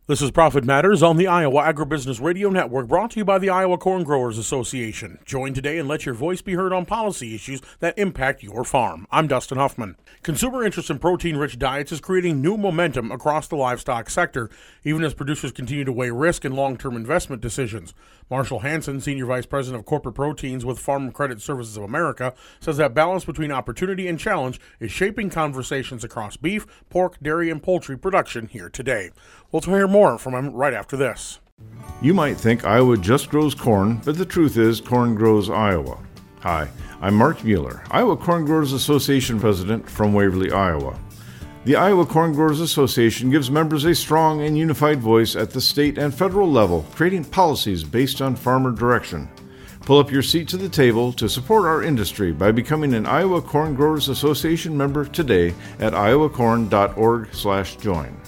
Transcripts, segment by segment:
This is Profit Matters on the Iowa Agribusiness Radio Network, brought to you by the Iowa Corn Growers Association. Join today and let your voice be heard on policy issues that impact your farm. I'm Dustin Huffman. Consumer interest in protein-rich diets is creating new momentum across the livestock sector, even as producers continue to weigh risk and long-term investment decisions. Marshall Hanson, Senior Vice President of Corporate Proteins with Farm Credit Services of America, says that balance between opportunity and challenge is shaping conversations across beef, pork, dairy, and poultry production here today. We'll hear more from him right after this. You might think Iowa just grows corn, but the truth is corn grows Iowa. Hi, I'm Mark Mueller, Iowa Corn Growers Association President from Waverly, Iowa. The Iowa Corn Growers Association gives members a strong and unified voice at the state and federal level, creating policies based on farmer direction. Pull up your seat to the table to support our industry by becoming an Iowa Corn Growers Association member today at iowacorn.org/join.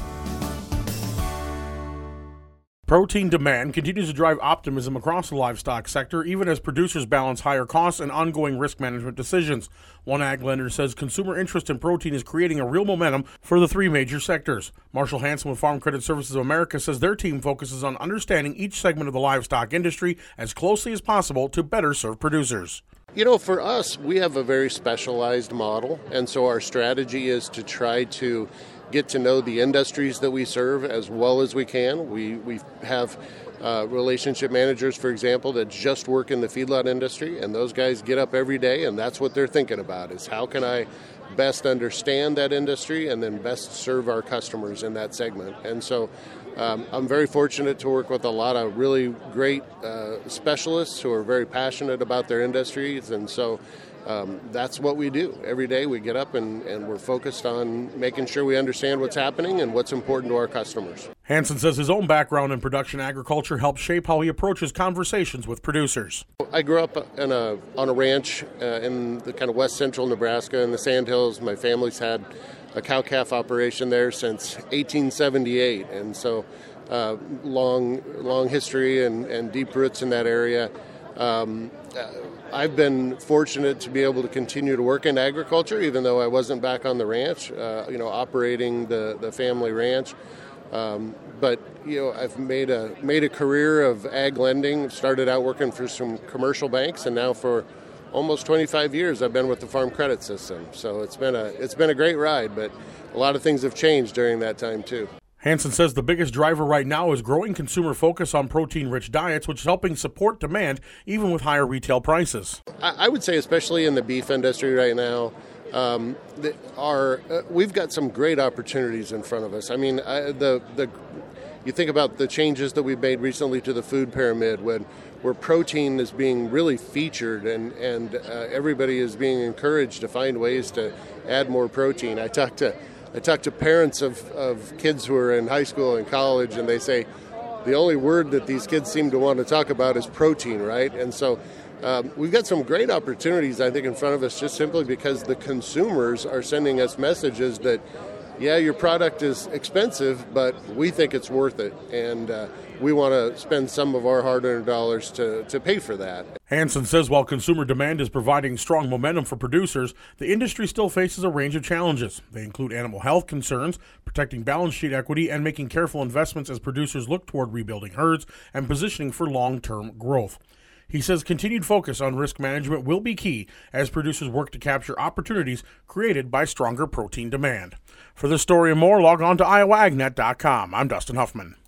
Protein demand continues to drive optimism across the livestock sector, even as producers balance higher costs and ongoing risk management decisions. One ag lender says consumer interest in protein is creating a real momentum for the three major sectors. Marshall Hanson with Farm Credit Services of America says their team focuses on understanding each segment of the livestock industry as closely as possible to better serve producers. You know, for us, we have a very specialized model, and so our strategy is to try to get to know the industries that we serve as well as we can. We have relationship managers, for example, that just work in the feedlot industry, and those guys get up every day, and that's what they're thinking about, is how can I best understand that industry and then best serve our customers in that segment. And so I'm very fortunate to work with a lot of really great specialists who are very passionate about their industries, and so that's what we do. Every day we get up and we're focused on making sure we understand what's happening and what's important to our customers. Hanson says his own background in production agriculture helps shape how he approaches conversations with producers. I grew up on a ranch in the kind of west central Nebraska in the Sandhills. My family's had a cow-calf operation there since 1878, and so long history and deep roots in that area. I've been fortunate to be able to continue to work in agriculture, even though I wasn't back on the ranch, operating the family ranch. But I've made a career of ag lending. Started out working for some commercial banks, and now for almost 25 years I've been with the Farm Credit System. So it's been a great ride, but a lot of things have changed during that time too. Hanson says the biggest driver right now is growing consumer focus on protein-rich diets, which is helping support demand even with higher retail prices. I would say, especially in the beef industry right now, we've got some great opportunities in front of us. I mean, you think about the changes that we've made recently to the food pyramid, where protein is being really featured, and everybody is being encouraged to find ways to add more protein. I talk to parents of kids who are in high school and college, and they say the only word that these kids seem to want to talk about is protein, right? And so we've got some great opportunities, I think, in front of us, just simply because the consumers are sending us messages that, yeah, your product is expensive, but we think it's worth it, and we want to spend some of our hard-earned dollars to pay for that. Hanson says while consumer demand is providing strong momentum for producers, the industry still faces a range of challenges. They include animal health concerns, protecting balance sheet equity, and making careful investments as producers look toward rebuilding herds and positioning for long-term growth. He says continued focus on risk management will be key as producers work to capture opportunities created by stronger protein demand. For this story and more, log on to iowaagnet.com. I'm Dustin Huffman.